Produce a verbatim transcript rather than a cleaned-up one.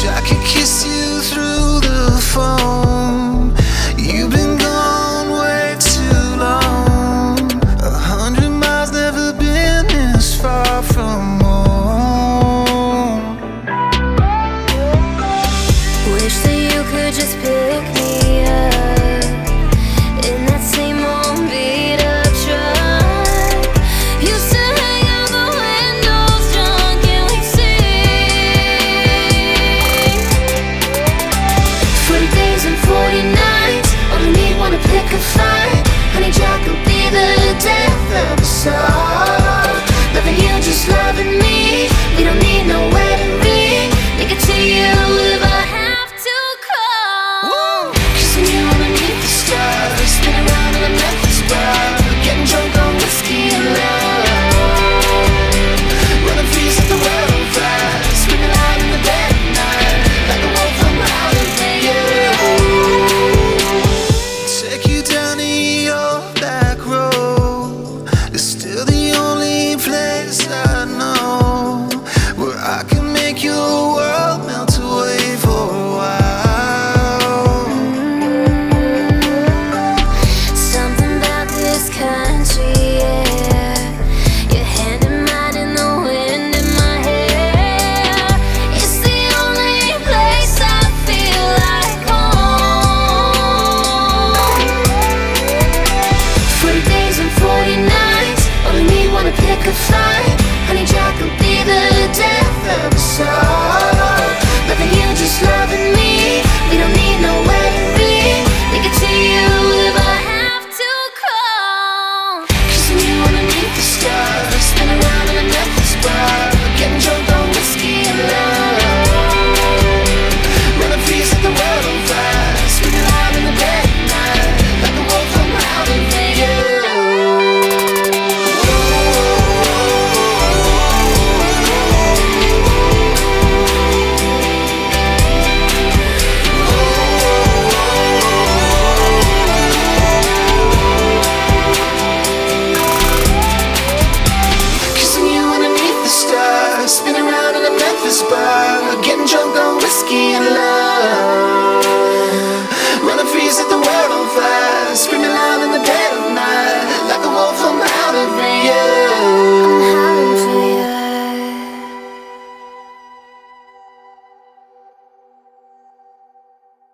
I could kiss you through the phone. You've been gone way too long. A hundred miles, never been this far from home. Wish that you could just pick me up in that same old beat up truck. Used to hang out the windows drunk and we'd sing. Forty days and forty nights, only need one to pick a fight. Honey Jack will be the death of us all. Loving you, just loving me. We don't need no wedding ring. Make it to you if I have to call. Kissing you underneath the stars, spin around in a Memphis bar, getting drunk on whiskey and love. Running feast at the world fast, screaming out in the dead of night, like a wolf from out of the Take you down the old back road. It's still the only place I know where I can make you